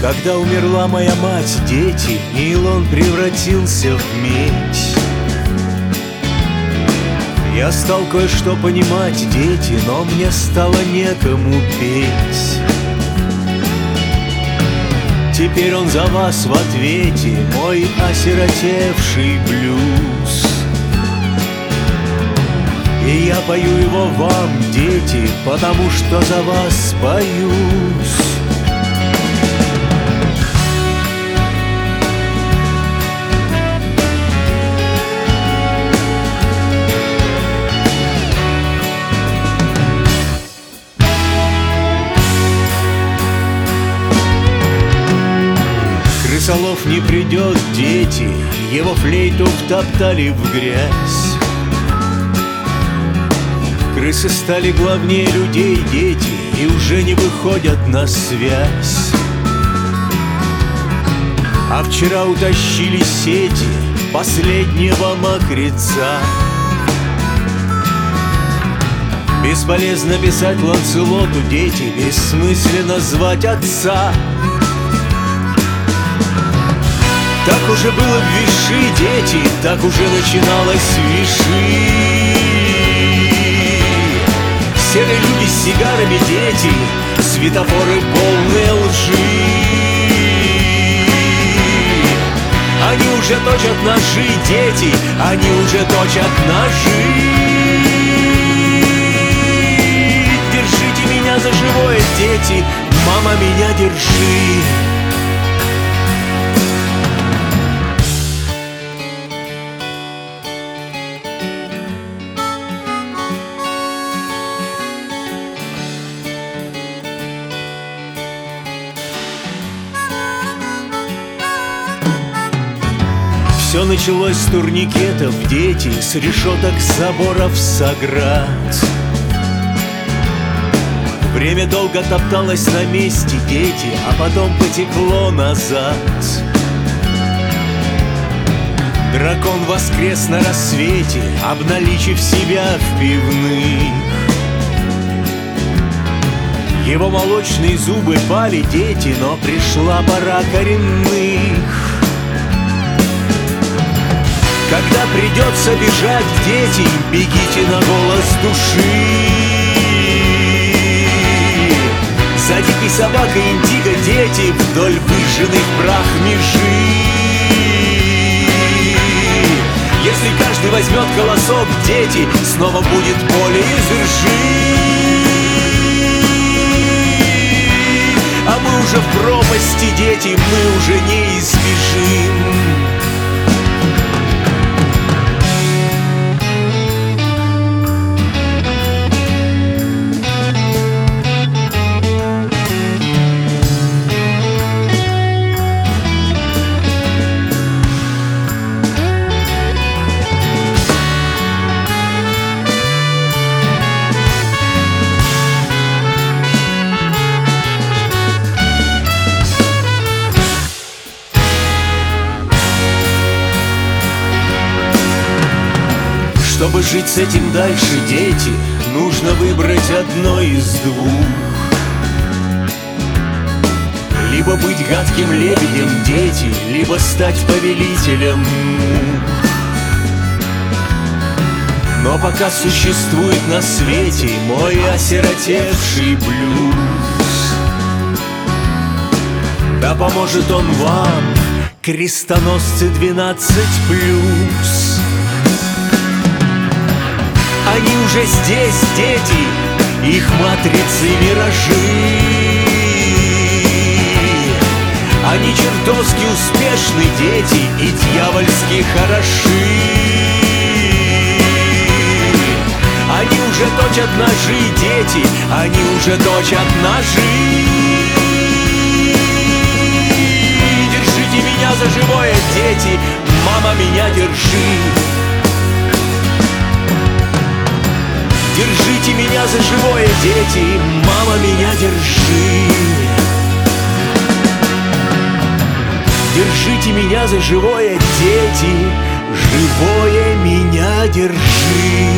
Когда умерла моя мать, дети, нейлон превратился в медь. Я стал кое-что понимать, дети, но мне стало некому петь. Теперь он за вас в ответе, мой осиротевший блюз. И я пою его вам, дети, потому что за вас боюсь. Крысолов не придет, дети, его флейту втоптали в грязь. Крысы стали главнее людей, дети, и уже не выходят на связь. А вчера утащили сети последнего мокреца. Бесполезно писать Ланселоту, дети, бессмысленно звать отца. Так уже было в Виши, дети, так уже начиналось Виши. Серые люди с сигарами, дети, светофоры полные лжи. Они уже точат ножи, дети, они уже точат ножи. Держите меня за живое, дети, мама, меня держи. Все началось с турникетов, дети, с решеток заборов с оград. Время долго топталось на месте, дети, а потом потекло назад. Дракон воскрес на рассвете, обналичив себя в пивных. Его молочные зубы пали, дети, но пришла пора коренных. Когда придется бежать, дети, бегите на голос души. За дикой собакой индиго, дети, вдоль выжженных прах межи. Если каждый возьмет колосок, дети, снова будет поле из ржи. А мы уже в пропасти, дети, мы уже не избежим. Чтобы жить с этим дальше, дети, нужно выбрать одно из двух. Либо быть гадким лебедем, дети, либо стать повелителем мух. Но пока существует на свете мой осиротевший блюз, да поможет он вам, крестоносцы 12+. Они уже здесь, дети, их матрицы миражи. Они чертовски успешны, дети, и дьявольски хороши. Они уже точат ножи, дети, они уже точат ножи. Держите меня за живое, дети, мама, меня держи. Держите меня за живое, дети, мама, меня держи. Держите меня за живое, дети, живое меня держи.